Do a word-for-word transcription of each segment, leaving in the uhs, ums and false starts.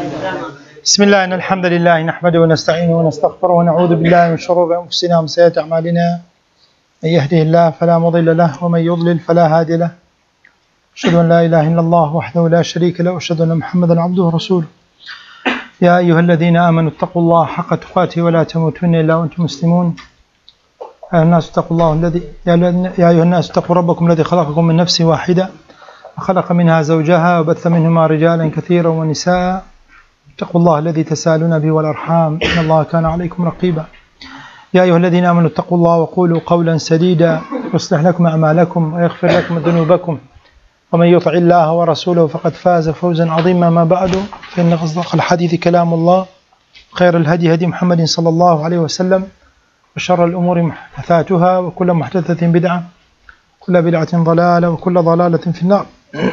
بسم الله إن الحمد لله نحمده ونستعينه ونستغفره ونعوذ بالله من شرور أنفسنا ومن سيئات أعمالنا. من يهده الله فلا مضل له ومن يضلل فلا هادي له. أشهد أن لا إله إلا الله وحده لا شريك له وأشهد أن محمدا عبده ورسوله. يا أيها الذين آمنوا اتقوا الله حق تقاته ولا تموتن إلا وأنتم مسلمون. يا الناس اتقوا الله الذي يا أيها الناس اتقوا ربكم الذي خلقكم من نفس واحدة وخلق منها زوجها وبث منهما رجالا كثيرا ونساء. اتقوا الله الذي تسالون به والأرحام إن الله كان عليكم رقيبا. يا أيها الذين آمنوا اتقوا الله وقولوا قولا سديدا يصلح لكم أعمالكم ويغفر لكم ذنوبكم ومن يطع الله ورسوله فقد فاز فوزا عظيما. ما بعد فإن أصدق الحديث كلام الله خير الهدي هدي محمد صلى الله عليه وسلم وشر الأمور محدثاتها وكل محدثة بدعة كل بدعة ضلالة وكل ضلالة في النار.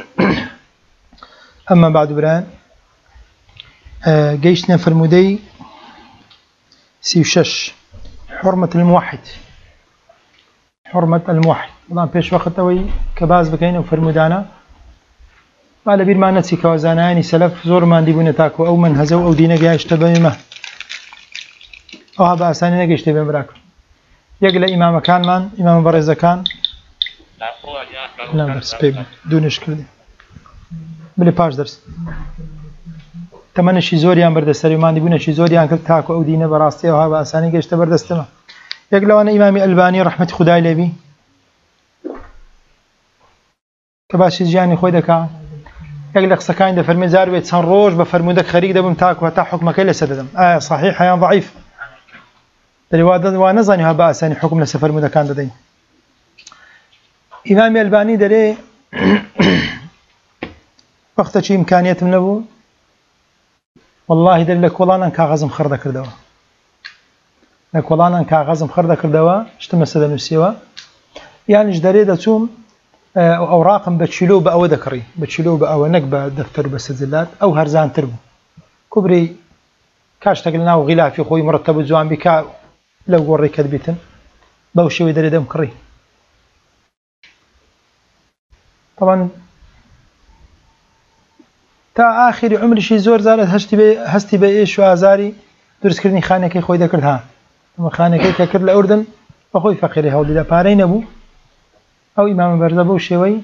أما بعد بران جيشنا فرمودي سيوشش حرمة الموحد حرمة الموحد والله بيش وقت أوي كباز بكين وفرمودانا ما لبير ما نتسي كوازاناني سلف زور ما نديبون تاكو أو من هزو أو دينا جايش تبيمه أو هذا أساني نجيش تبيم براكو يقل إمام كان من إمام برزة كان لا درس بيب دون إشكال دي بلي باش درس تمنى شي زوريان بردستري ما نديبون شي زوريان كل تاكو أو دينا براستي أو هذا أساني جايش تبردستما يقل أنا إمامي ألباني رحمة خداي لبي كباش جاني خوي دكا يقل قصكاين ده فرمي زار بيت سن روج بفرمودك خريج ده بمتاكو حتى حكمك إلا سددم آه صحيح يا ضعيف الواد وانا ظني هبا أساني حكم لسفر مدكان ده دين إمامي ألباني ده وقت شي إمكانيات من أبو والله ده لك والله أنا كاغاز مخرده كردوا لك والله أنا كاغاز مخرده كردوا اشتم السدم السوا يعني جداري ده توم أوراق بتشيلوه بأو ذكري بتشيلوه بأو نقبة دفتر بسجلات أو هرزان تربو كبري كاش تقلنا وغلافي خوي مرتب الزوان بكا لو وري كذبتن بوشي ويدري دم كري طبعا تا آخر عمري شي زور زارت هشتي بي هستي بي إيش وازاري درس كرني خانكي خوي ذكرتها ثم خانكي ككر الأردن أخوي فقيري هولي لا بارين أبو أو إمام برزة بوشي وي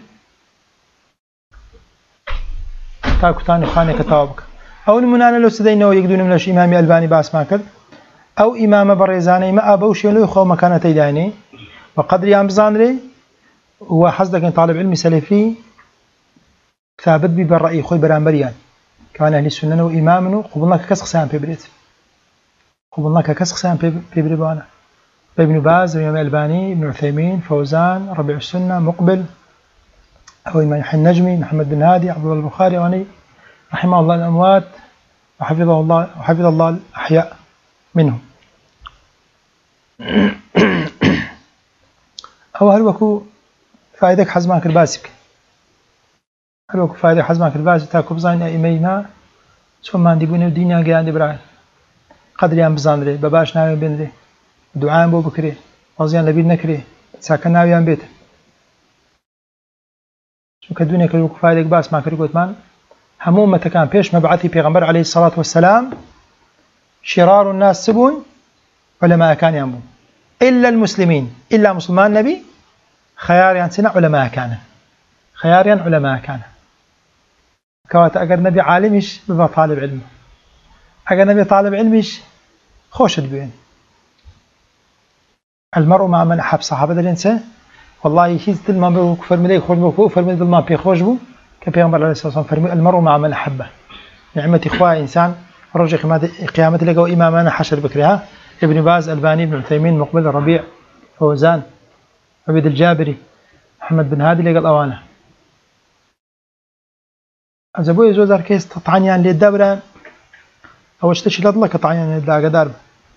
تاكو تاني خانك تابك أو المنانا لو سدينا ويقدون منش إمامي ألباني باس ما كد أو إمام بريزاني ما أبوشي لو يخو مكانة تيداني وقدر يام بزانري وحصدك إن طالب علمي سلفي ثابت بي بالرأي خوي برامبريان كان أهل السنة وإمامنا قبلنا ككسق سام في بريت قبلنا ككسق سام في بريبانا ابن باز وإمام الألباني ابن عثيمين فوزان ربيع السنة مقبل أو إمام النجمي محمد بن هادي عبد الله البخاري واني رحمه الله الأموات وحفظه الله وحفظ الله الأحياء منهم. أو هل وكو فائدك حزمك الباسك هل وكو فائدك حزمك الباسك تاكو بزاين أئمينا ثم ما نديبون الدنيا قاعد براي قدر يام بزاندري بباش ناوي بندري دعاء بو بكري وزيان لبيد نكري ساكن ناوي يام بيت شو كدنيا كلو فائدك باس ما كري قلت مان هموم متى كان بيش مبعثي بيغمبر عليه الصلاة والسلام شرار الناس سبون علماء كان ينبون إلا المسلمين إلا مسلمان نبي خيار ينسنا علماء كان خيار ين علماء كان كوات أجر نبي عالمش ببا طالب علم أجر نبي طالب علمش خوش بين المرء مع من أحب صحابة الإنسان والله يشيز تل ما بكفر ملي خوش بكو فرمي تل ما بيخوش بو كبيغمبر عليه الصلاة والسلام فرمي المرء مع من أحبه نعمة إخوة إنسان رجع قيامة لقوا إمامنا حشر بكرها ابن باز ألباني ابن عثيمين مقبل ربيع فوزان عبيد الجابري محمد بن هادي لقى الأوانة أزبوي زوزار كيس تطعنيان للدابران أو اشتشي لضلك تطعنيان للداقة دارب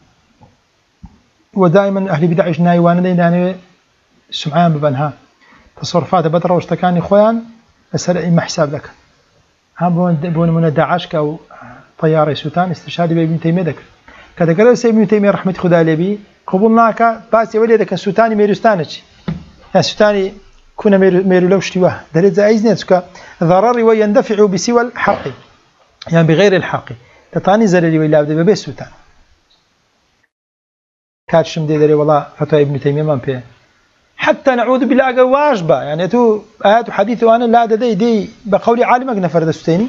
ودائما أهل بدع يجناي وانا يعني سمعان ببنها تصرفات بدر واشتكاني خوان أسأل إما حساب لك هم بون من داعش أو طيارة سوتان استشهادي بابن تيمية ذكر كذا قال سيد ابن تيمية رحمة خدا لبي قبولناك باس يولدك السوتاني ميرستانج يا سوتاني كنا ميرو لوشتي واه دريت عايزني تسكا ضرر ويندفع بسوى الحق يعني بغير الحق تطاني زرري ولا بدي ببسوتان كاتشم دي دري والله فتوى ابن تيمية من فيه حتى نعوذ بالله واجبة يعني تو آيات وحديث وأنا لا دي دي بقول عالمك نفرد الستيني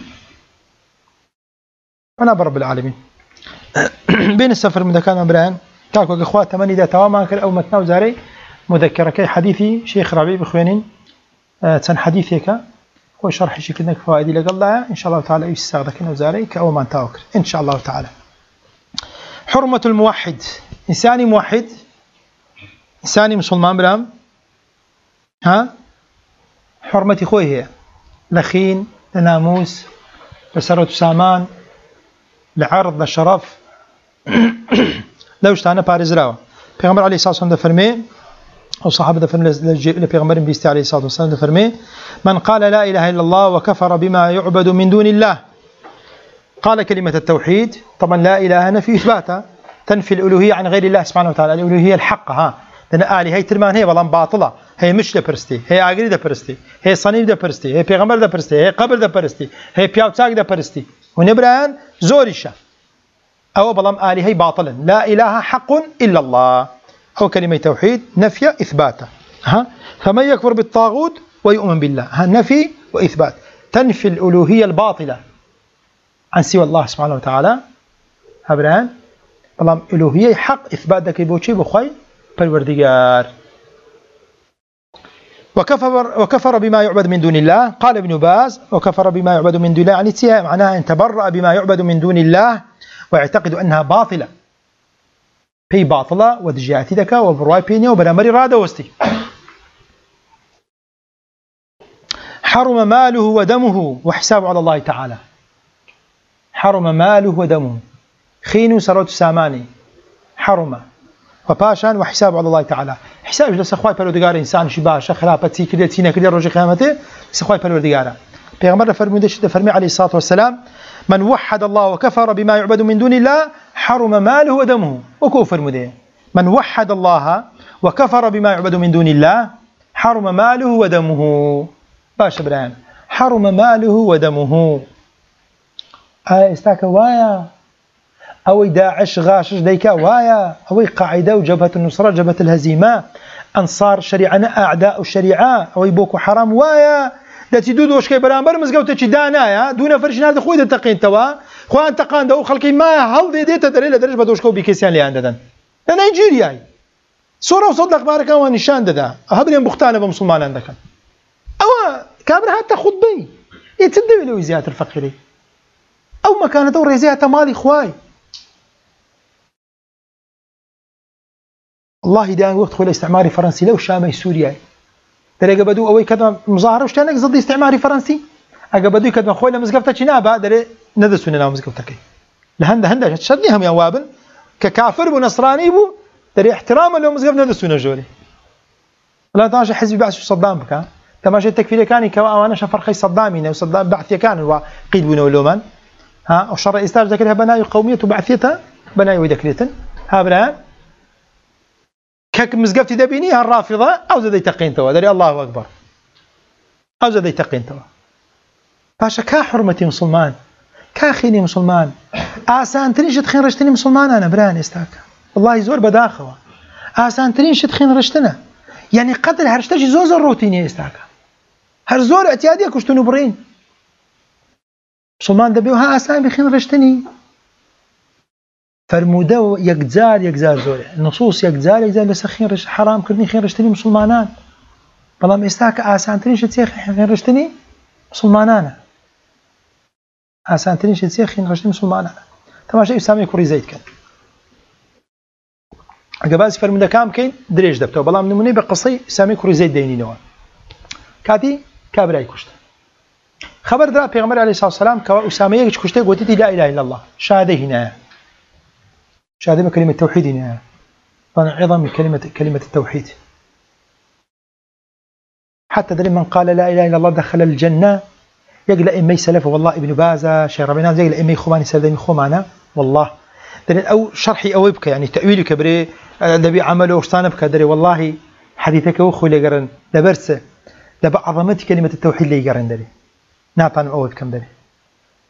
أنا برب العالمين بين السفر من كان أمران تاكو إخوات تمني ذا تواما كر أو متناو زاري مذكرة حديثي شيخ ربيع بخوانين أه تن حديثك هو شرح شيء كذا فوائد لك الله إن شاء الله تعالى يستغرق وزاري كأو ما تاوكر إن شاء الله تعالى. حرمة الموحد إنساني موحد إنساني مسلمان برام ها حرمتي خوي هي لخين لناموس لسرة سامان لعرض لشرف لو اشتانا بارز راوة پیغمبر عليه الصلاة والسلام فرمي أو صحابة فرمي لبيغمبر بيستي عليه الصلاة والسلام فرمي من قال لا إله إلا الله وكفر بما يعبد من دون الله قال كلمة التوحيد طبعا لا إله نفي إثباتها تنفي الألوهية عن غير الله سبحانه وتعالى الألوهية الحق ها لأن آلي هي ترمان هي والله باطلة هي مش دبرستي هي آقري دبرستي هي صنيم دبرستي هي بيغمبر دبرستي هي قبر دبرستي هي بياوتاق دبرستي ونبران زوريشا أو بلام آلي هي باطلا لا إله حق إلا الله أو كلمة توحيد نفي إثباته ها فمن يكفر بالطاغوت ويؤمن بالله ها نفي وإثبات تنفي الألوهية الباطلة عن سوى الله سبحانه وتعالى هبران بلام ألوهية حق إثبات ذاك بوشي بخوي بالوردقار. وكفر وكفر بما يعبد من دون الله قال ابن باز وكفر بما يعبد من دون الله يعني تيها معناها ان تبرأ بما يعبد من دون الله ويعتقد انها باطله هي باطله ودجاتي ذكا وبرواي بيني وبرامري راده وستي. حرم ماله ودمه وحسابه على الله تعالى حرم ماله ودمه خينو سروت ساماني حرم وباشان وحساب على الله تعالى حساب جلس اخوي بالودگار انسان شي باشا خلافه كده تينا كده روج قيامته اخوي بالودگار پیغمبر فرموده شده فرمي عليه الصلاه والسلام من وحد الله وكفر بما يعبد من دون الله حرم ماله ودمه وكفر مده من وحد الله وكفر بما يعبد من دون الله حرم ماله ودمه باش ابراهيم حرم ماله ودمه اي استاك وايا أو داعش غاشش ديكا وايا أو قاعدة وجبهة النصرة جبهة الهزيمة أنصار شريعة أعداء الشريعة أو بوكو حرام وايا داتي دودو وشكي برامبر مزقوتة چي دانايا دون فرشنا هذا خوي دتقين توا خوان تقان دو خلقي ما هل دي ديتا دريلا درج بدوشكو بكيسيان لي عنددن نيجيرياي صورة وصد الأخبار كان ونشان ددا هبرين بختانة بمسلمان عندك أو كابر حتى خطبي يتدوي له زيادة الفقيري أو مكان دور زيادة مالي خواي الله دان وقت خلال استعماري فرنسي لو شامي سوريا دري بدو اوي كذا مظاهره وش كان ضد استعماري فرنسي اجا بدو كذا خويا مزقفته شنابا دري ندسوني نا مزقفتك لهند هند شدنيهم يا وابن ككافر ونصراني بو دري احتراما لو مزقف ندسونا جوري لا تاش حزب بعث صدام بك تماشي التكفير كان كوا انا شفر خي صدامي وصدام بعث كان وقيد بنو لومان ها وشر استاج ذكرها بناء قوميه وبعثيتها بناء وذكريتن ها بنا كك مزقفتي دبيني الرافضه او زاد يتقين توا دري الله اكبر او زاد يتقين توا باشا كا حرمتي مسلمان كا خيني مسلمان اسان تريش تخين رشتني مسلمان انا بران استاك والله زور بداخه اسان تريش تخين رشتنا يعني قدر هرشتجي زوز الروتيني استاك هر زور اعتياديه كشتونو برين مسلمان دبيو ها اسان بخين رشتني فرموده يكزار يكزار زوري النصوص يكزار يكزار بس خين رش حرام كرني خين رشتني مسلمانان بلام استاك اسانترين شتي خين رشتني مسلمانان اسانترين شتي خين رشتني مسلمانان تماشي اسامي كوري زيد كان اجاباز فرموده كام كاين دريج دبته بلام نموني بقصي اسامي كوري زيد دينينوا كاتي كابراي كشت خبر درا پیغمبر عليه الصلاه والسلام كوا اسامه كشته قوتي لا اله الا الله شهاده هنا شهادة كلمة التوحيد هنا عظم كلمة كلمة التوحيد حتى دري من قال لا إله إلا الله دخل الجنة يقل إمي سلف والله ابن باز شيخ ربنا يقل إمي خماني سلدني خمانا والله دري أو شرحي أو يبكى يعني تأويلي كبري دبي عمله وشطان بك دري والله حديثك وخو اللي قرن دبرسه دب عظمت كلمة التوحيد اللي قرن دري نعطان أو يبكم دري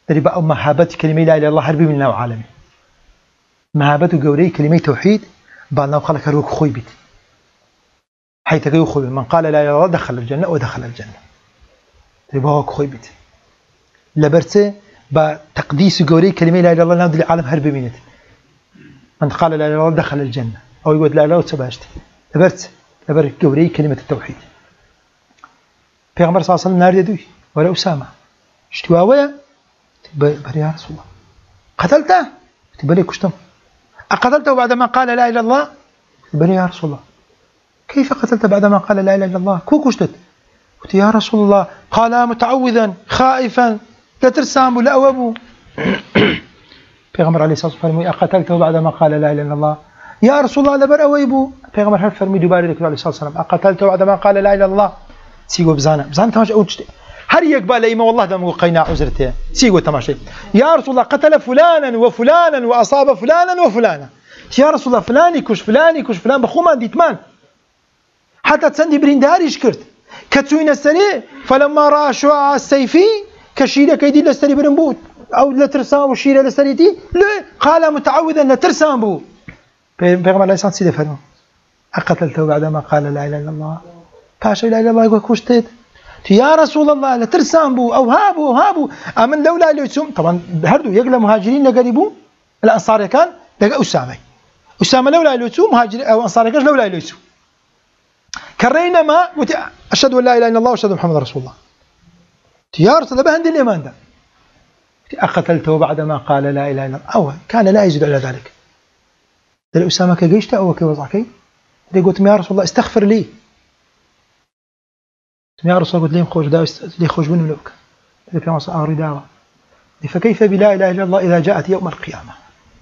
دري بقى مهابة كلمة لا إله إلا الله هربي من نوع عالمي مهابة جوري كلمة توحيد بعد نوع خلق هروك خوي بيت حيث جو خوي من قال لا إله إلا الله دخل الجنة ودخل الجنة دري بقى خوي بيت لبرته بتقديس جوري كلمة لا إله إلا الله نادي العالم هربي منت من قال لا إله إلا الله دخل الجنة أو يقول لا لا وتباشت لبرت لبرت جوري كلمة التوحيد پیغمبر صلى الله عليه وسلم نار يدوي ولا أسامة اشتواوية بري يا رسول الله قتلته تبري كشتم أقتلته بعدما قال لا إله إلا الله بري يا رسول الله كيف قتلت بعدما قال لا إله إلا الله كو كشتت قلت يا رسول الله قال متعوذا خائفا لا ترسام ولا أوابو پیغمبر عليه الصلاة والسلام أقتلته بعدما قال لا إله إلا الله يا رسول الله لبر أويبو پیغمبر هل فرمي دوباره ذكر عليه الصلاة والسلام أقتلته بعدما قال لا إله إلا الله سيقو بزانا بزانا تماشي أو تشتي هل يقبل إيما والله دام قيناع عذرته سيقو تماشي يا رسول الله قتل فلانا وفلانا وأصاب فلانا وفلانا يا رسول الله فلان يكش فلان يكش فلان بخو ما ديتمان حتى تسندي برينداري شكرت كتسوين السري فلما رأى شعاع السيفي كشيرة كيدي لستري برنبوت أو لترسام وشيرة لستري دي لا قال متعوذا لترسام بو بيغمر الله يسان سيدة فرمو أقتلته بعدما قال لا إله إلا الله باشا لا إله إلا الله يقول كوشتت يا رسول الله لترسام بو أو هابو هابو أمن لولا ليتسوم طبعا هردو يقل مهاجرين لقريبو الأنصار كان لقى أسامة أسامة لولا ليتسوم مهاجرين أو أنصار كان لولا ليتسوم كرينا ما قلت أشهد أن لا إله إلا الله وأشهد محمد رسول الله يا رسول الله بهند الإيمان ده أقتلته بعدما قال لا إله إلا الله أو كان لا يزيد على ذلك قال أسامة كجيشته أو كوضعكي قلت يا رسول الله استغفر لي يا رسول الله قلت لي خوش داوي لي خوش من ملوك قلت يا رسول الله دعوة فكيف بلا إله إلا الله إذا جاءت يوم القيامة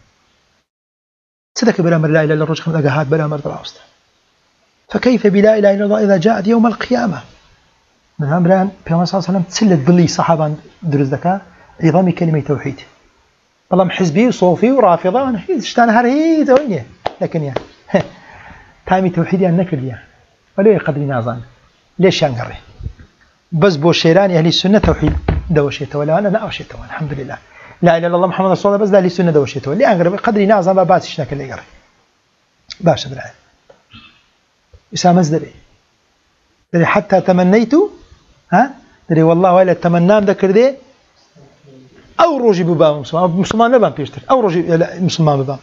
صدق بلا مر لا إله إلا الله رجل أجهاد بلا مر دراوسته فكيف بلا إله إلا الله إذا جاءت يوم القيامة من أمران في صلى الله عليه وسلم تسلت ظلي صحابا درس ذكاء عظام كلمة توحيد والله حزبي وصوفي ورافضة أنا اشتان هرهيد ويني لكن يا تامي توحيدي النكل يا ولا يقدر نازان ليش ينقره بس بو شيران أهل السنة توحيد دوشيته ولا أنا لا أوشيته الحمد لله لا إله إلا الله محمد رسول الله بس أهل السنة دوشيته اللي أنقره قدر نازان ما باسش نكل يقره باش بالعين أسامة دري دري حتى تمنيت ها دري والله ولا تمنام ذكر ذي أو روجي ببام مسلمان مسلمان نبام بيشتر أو روجي لا مسلمان ببام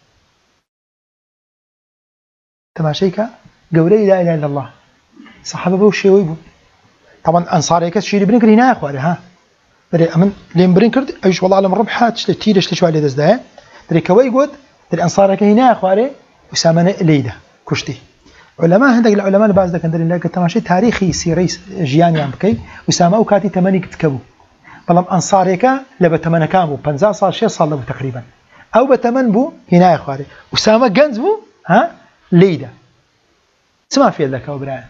تماشيكا قولي لا إله إلا الله صحابة بوشي ويبو طبعا أنصاري كاس شيري برينكر هنا يا أخواري ها دري أمن لين برينكر أيش والله على مربحات تيرش تشوى على دزده دري كوي قد دري أنصاري كهنا يا أخواري أسامة ليدا كشتي علماء هندق العلماء بعض ذاك ندري لك تماشي تاريخي سيري جياني عم بكي وسامة وكاتي تمني كتكبو بلام أنصاريكا لبا تمنى كامو بنزا صار شيء صار له تقريبا أو بتمن بو هنا يا أخواري وسامة جنز بو ها ليدا سما في ذاك وبران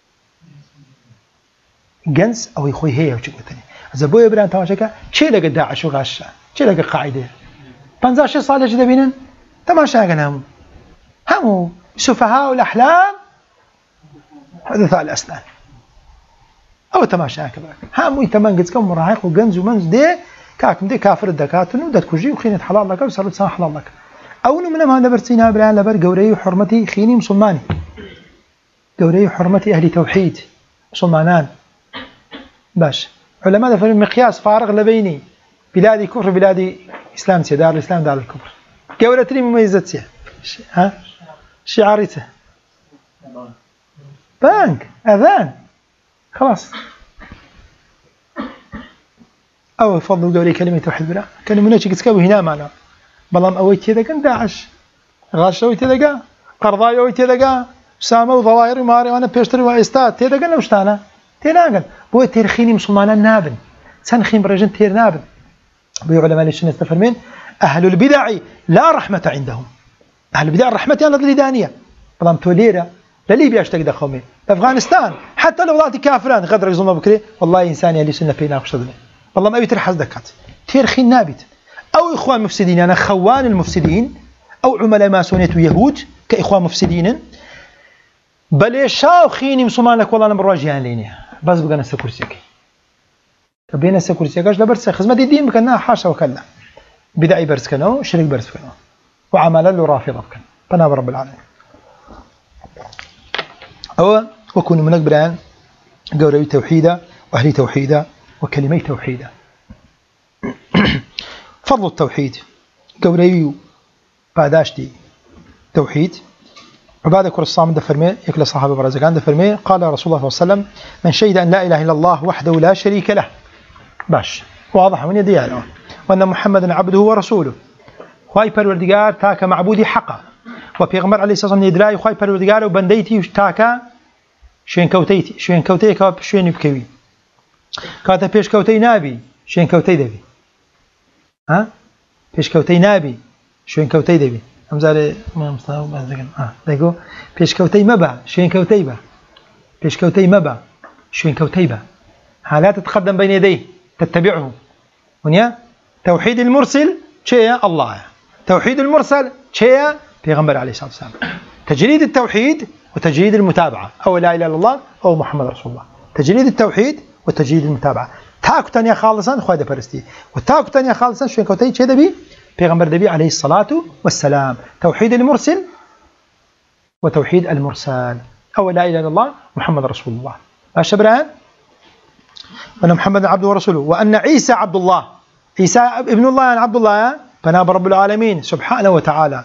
جنز أو يخوي هي وشكوتني زبوي إبراهيم تماشيكا شيء لقى داعش وغاشة شيء لقى قاعدة بنزا شيء صار له جدا بينن تماشى كلامه همو سفهاء الأحلام حدثاء الأسنان أو تماشى كذا هم يتمنجز كم مراهق وجنز ومنز ده كاكم ده كافر الدكاتره وده كوجي وخينة حلال لك وصارت سان حلال لك أول من ما نبرتينا بلان لبر جوري وحرمتي خيني مسلماني جوري وحرمتي أهل توحيد مسلمانان باش علماء ده في المقياس فارغ لبيني بلادي كفر بلادي إسلام سي دار الإسلام دار الكفر جورتني مميزات سي ها شعارته بانك أذان خلاص أو فضل قولي كلمة توحيد بالله كلمة نجي كتكابو هنا معنا بلام أويت يدقا داعش غاش أويت يدقا قرضاي أويت يدقا سامة وضوائر وماري وأنا بيشتري وإستاد تيدقا نوشتانا تيناقا بو تيرخيني مسلمانا نابن سنخيم برجن تير نابن بيو علماء ليشن يستفرمين أهل البدع لا رحمة عندهم أهل البدع الرحمة يعني ضد دانية بلام توليرا لليبيا اشتاق دخومين أفغانستان حتى لو ضاتي كافران غدر يظلم بكري والله إنسان يلي سنة بينا وشتدني والله ما يترحز دكات تيرخي نابت أو إخوان مفسدين أنا خوان المفسدين أو عملاء ماسونية ويهود كإخوان مفسدين بل شاو خيني مسلمان لك والله أنا برواجيان ليني بس بقى نسا كرسيكي كبين سكرسي كاش لبرس خدمة الدين بكنا حاشا وكلا بدعي برس كنا شرك برس كنا وعمل له رافضة كنا فناب رب العالمين أو وكون منك بران قولي توحيدا وأهلي توحيدا وكلمي توحيدا فضل التوحيد قولي بعداشتي توحيد عبادة كل الصام دفرمي يكل الصحابة برزقان دفرمي قال رسول الله صلى الله عليه وسلم من شهد أن لا إله إلا الله وحده لا شريك له باش واضح من يدي يعني وأن محمدا عبده ورسوله خواي پروردگار تاك معبودي حقا وبيغمبر عليه الصلاة والسلام ندراي خواي پروردگار وبنديتي تاك شوين كوتيتي شوين كوتي كاب شوين بكوي كاتا بيش كوتي نابي شوين كوتي دبي ها بيش كوتي نابي شوين كوتي دبي همزاري ما مستوى بعدين اه دايقو بيش كوتي مبا شوين كوتي با بيش كوتي مبا شوين كوتي با حالات تتقدم بين يديه تتبعه ونيا توحيد المرسل شيء الله توحيد المرسل شيء بيغمبر عليه الصلاة والسلام تجريد التوحيد وتجريد المتابعة أو لا إله إلا الله أو محمد رسول الله تجريد التوحيد وتجريد المتابعة تاكو تانية خالصا خواهد برستي وتاكو تانية خالصا شوين كوتي شيء دبي بيغمبر دبي عليه الصلاة والسلام توحيد المرسل وتوحيد المرسل أو لا إله إلا الله محمد رسول الله أشبران وأن محمد عبده ورسوله وأن عيسى عبد الله عيسى ابن الله يعني عبد الله فناب رب العالمين سبحانه وتعالى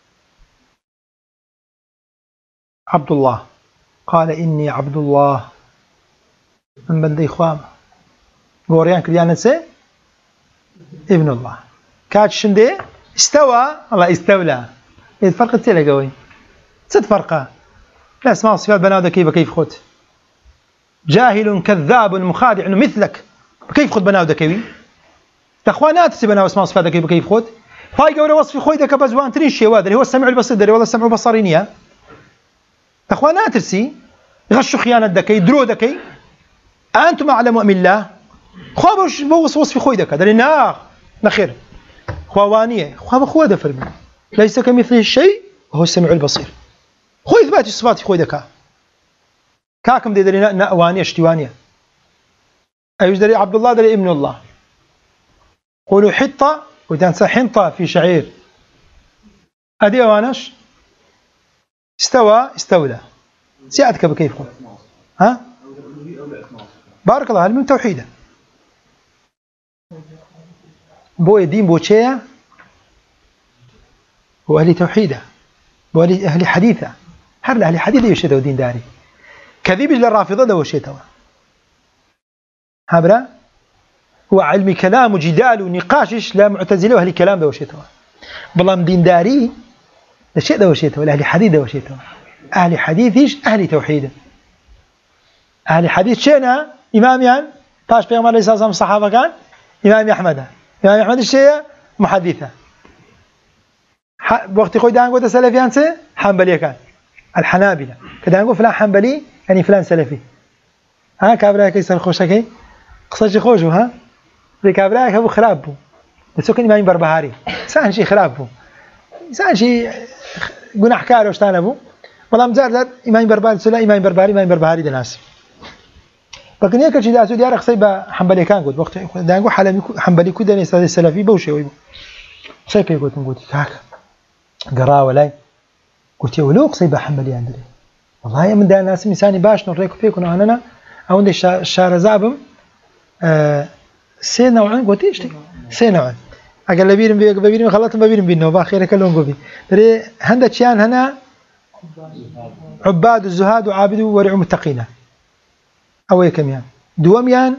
عبد الله قال إني عبد الله من بندي خوام غوريان كريان سي ابن الله كاتش شندي استوى الله استولى الفرق تيلا قوي ست فرقه لا اسماء صفات بناده كيف كيف خذ جاهل كذاب مخادع مثلك كيف خذ بناده كيف تخوانات سبنا اسماء صفات كيف كيف خذ هاي قوله وصف خويدك بزوان تريش هذا اللي هو السمع البصير ده والله السمع بصرينيا تخوانات ترسي غش خيانه دكي درو دكي انتم اعلم من الله خوابش بوصف وصف خويدك هذا لنا نخير خوانيه خواب خو هذا فرمي ليس كمثله الشيء وهو السميع البصير خو اثبات الصفات خويدك كاكم دي درينا نوانيه اشتوانيه ايش دري عبد الله دري ابن الله قولوا حطه وتنسى حنطه في شعير ادي اوانش استوى استولى سيادك بكيف قول ها بارك الله من توحيده بو الدين بوشيا هو أهل توحيده بو أهل حديثه هر أهل حديثه يشهدوا دين داري كذب للرافضة ده وشيته هبرا هو علم كلام وجدال ونقاشش لا معتزله أهل كلام ده وشيته بلام دين داري ده شيء ده وشيته أهل حديث ده وشيته أهل حديثش أهل توحيده أهل حديث شينا إمام يعني باش بيغمر عليه الصلاة والسلام الصحابة كان إمام أحمد إمام أحمد الشيء محدثة وقت خوي دان قلت سلفيان سي حنبلي كان الحنابلة كده نقول فلان حنبلي يعني فلان سلفي ها كابراي كيسر خوشكي قصة خوشو ها ذي كابراي أبو خرابو لسوكن إمام بربهاري سان شيء خرابو سان شيء قلنا حكار وشتان أبو والله مزار إمام بربهاري سلا إمام بربهاري إمام بربهاري دناس لكن هيك شيء داسو ديار خصيبه حنبلي كان قلت وقت دا نقول حلمي حنبلي كده استاذ السلفي بوشي ويبو خصيبه قلت نقول هاك قرا ولاي قلت يا ولو خصيبه حنبلي عندي والله من دا ناس انساني باش نوريكم فيكم انا او عندي شهر زابم آه سي نوعين قلت ايش سي نوعين اقل بيرم بيرم خلطت بيرم بينه باخير كلهم قبي دري هندشان هنا عباد الزهاد وعابد ورع متقين أو كم يعني دوام يعني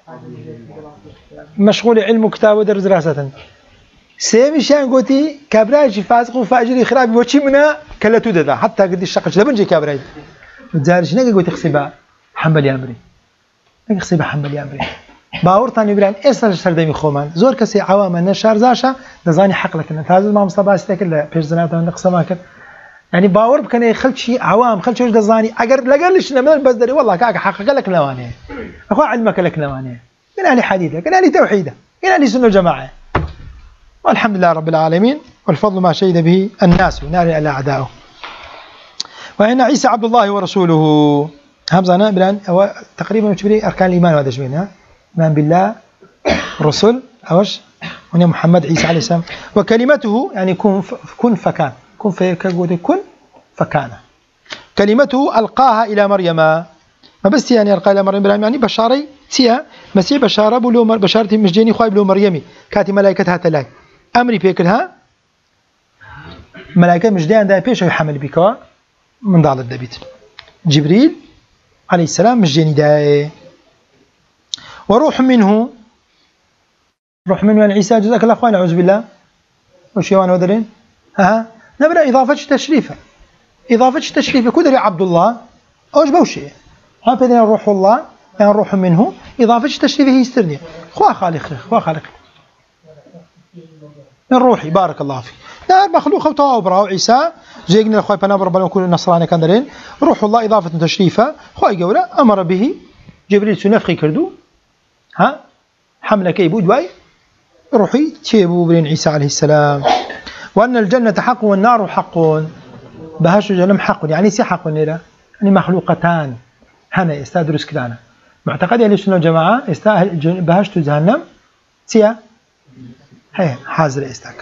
مشغول علم كتاب ودرس دراسة سيمش يعني قلتي كابراج فاسق وفاجر خراب وشي منا كلا تودا حتى قد الشقش لبنجي كابراج وتزارش نجي قلت خصيبة حنبل يامري نجي خصيبة حنبل يامري باورتاني بران إسر سردمي خومان زور كسي عوام النشار زاشا دزاني حق لك إن هذا ما مصطبع استكل بيرزنات من نقص ماكر يعني باور بكني خلت شيء عوام خلت شيء دزاني أجر لقلش نمل بس دري والله كاك حقق لك نوانيه أخو علمك لك نوانيه من أهل حديثه من أهل توحيده من أهل سنة الجماعة والحمد لله رب العالمين والفضل ما شهد به الناس ونار على أعدائه وإن عيسى عبد الله ورسوله همزة أنا بلان هو تقريبا مشبري أركان الإيمان وهذا شبينها من بالله رسل أوش وني محمد عيسى عليه السلام وكلمته يعني كن كن فكان كن فكان كن فكان كلمته ألقاها إلى مريم ما بس يعني ألقاها إلى مريم يعني بشاري تيا مسيح بشارة بلو بشارة مجديني خايب بلو مريمي كاتي ملائكتها تلاي أمري بيكرها ملائكة مجديان دا بيش يحمل بكوا من ضال الدبيت جبريل عليه السلام مجديني دا وروح منه روح منه يعني عيسى جزاك الله أخوان أعوذ بالله وش يوان ودرين ها نبدأ إضافة تشريفه إضافة تشريفه كدري عبد الله أوش بوشي ها بدنا روح الله يعني روح منه إضافة تشريفه يسترني خوا خالق خوا خالق من روحي بارك الله فيك لا مخلوق وتوا براو عيسى جينا خوي بنابر بلون كل النصراني كان درين روح الله إضافة تشريفه خوي جوله أمر به جبريل سنفخي كردو ها حمله كيبود واي روحي تيبو بين عيسى عليه السلام وأن الجنة حق والنار حق بهاش جهنم حق يعني سي حق نيرا يعني مخلوقتان هنا يستدرس كلانا معتقد أهل السنة والجماعة يستاهل بهاش جهنم سيا هي حاضر استاك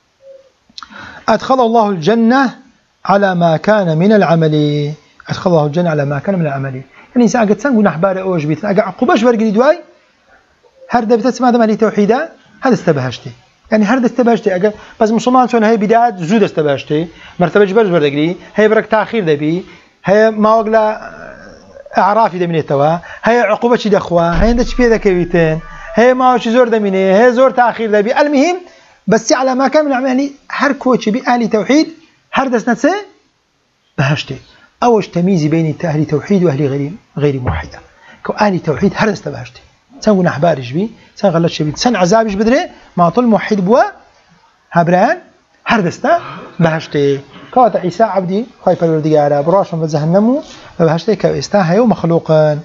أدخل الله الجنة على ما كان من العمل أدخل الله الجنة على ما كان من العمل يعني ساقت سنقول نحبار أوج بيت أجا عقوبش برجلي دواي هردا بتسمع دم عليه توحيدا هذا استبهشتي يعني هردا استبهشتي أجا بس مسلمان شون هي بداية زود استبهشتي مرتبة جبرش برجلي هي برك تأخير دبي هي ما وقلا أعرافي دمين التوا هي عقوبة شيء دخوا هي عندك فيه ذكويتين هي ما وش زور دمينه هي زور تأخير دبي المهم بس على ما كان من عملي هر كوتش بأهل توحيد هر دسنة بهشتي أوش تمييز بين أهل توحيد وأهل غير غير موحدة كأهل توحيد هر دست بهشتي سنقول أحبارش بي سنغلط شبيد سن عذابش بدري ما طول موحد بوا هبران هر دست بهشتي كوات عيسى عبدي خايف الورديارة براش من جهنم بهشتي كاستاه هيو مخلوقا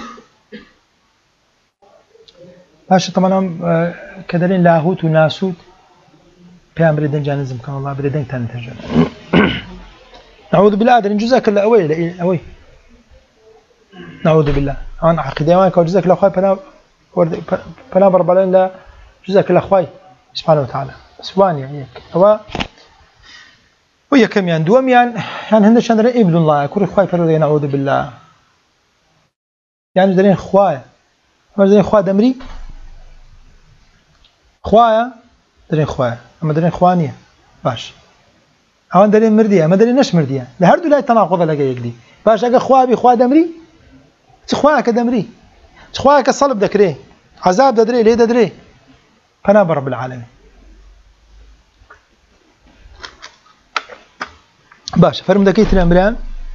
باش طبعا كدلين لاهوت وناسوت بيام بردن جانزم كان الله بردن تنتج نعوذ بالله درين جزاك الله أوي أوي نعوذ بالله أنا عقيدة ما كان جزاك الله خاي بنا ورد بنا بربلين لا جزاك الله خاي سبحانه وتعالى سبحان يعني هو ويا كم يعني دوم يعني يعني هند شان درين ابن الله كل خاي فرد نعوذ بالله يعني درين خاي ما درين خاي دمري خايا درين خاي أما درين خوانية باش أوان درين مردية ما درين نش مردية لهردو لا يتناقض لك يقدي باش أجا خوا بخوا دمري تخواك دمري تخواك الصلب دكري عذاب ددري ليه ددري فنا برب العالمين باش فرم دكيت الأمران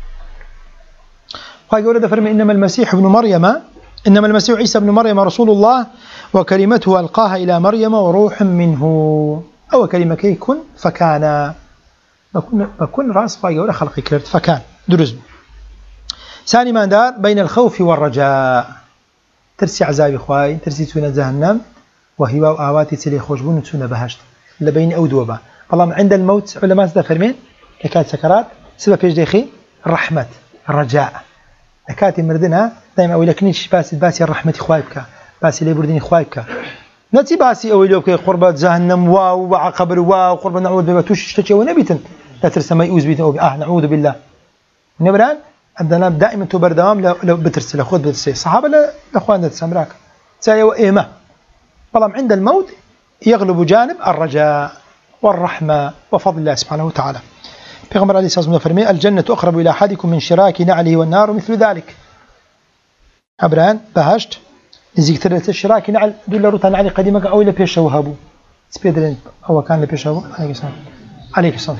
خواك ورد فرم إنما المسيح ابن مريم إنما المسيح عيسى ابن مريم رسول الله وكلمته ألقاها إلى مريم وروح منه أو كلمة كي كن فكان بكون بكون راس خواك ورد خلقي كرت فكان درزم ثاني ما دار بين الخوف والرجاء ترسي عذاب خواي ترسي تسونا جهنم وهي وآواتي تلي خوشبون تسونا بهشت لبين أو دوبة والله عند الموت علماء تفرمين لكات سكرات سبب ايش ديخي الرحمة الرجاء لكاتي مردنا دائما أقول لك نيش باسي باسي الرحمة خوايبك باسي لي بردين خوايبك نتي باسي أقول لك قربة جهنم واو وعقبر واو قربة نعوذ بالله توش تشي ونبيتن لا ترسى ما يؤذ بيتن آه نعوذ بالله نبران عندنا دائما تبر دوام لو بترسل أخذ بترسل صحابة لا أخواننا تسمراك سايا وإيمة طالما عند الموت يغلب جانب الرجاء والرحمة وفضل الله سبحانه وتعالى پیغمبر عليه الصلاة والسلام فرمي الجنة أقرب إلى أحدكم من شراك نعله والنار مثل ذلك أبران بهشت نزيك ثلاثة شراك نعل دول روتا نعلي قديمة أو إلى بيشه وهابو سبيدرين هو كان لبيشه عليك السلام عليك السلام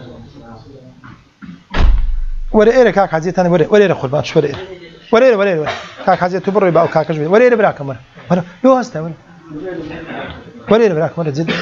وريره كاك حزيت انا وريره وريره خذ باش وريره وريره وريره كاك حزيت تبري باو كاكش وريره براك مره لو هسه وريره براك مره زد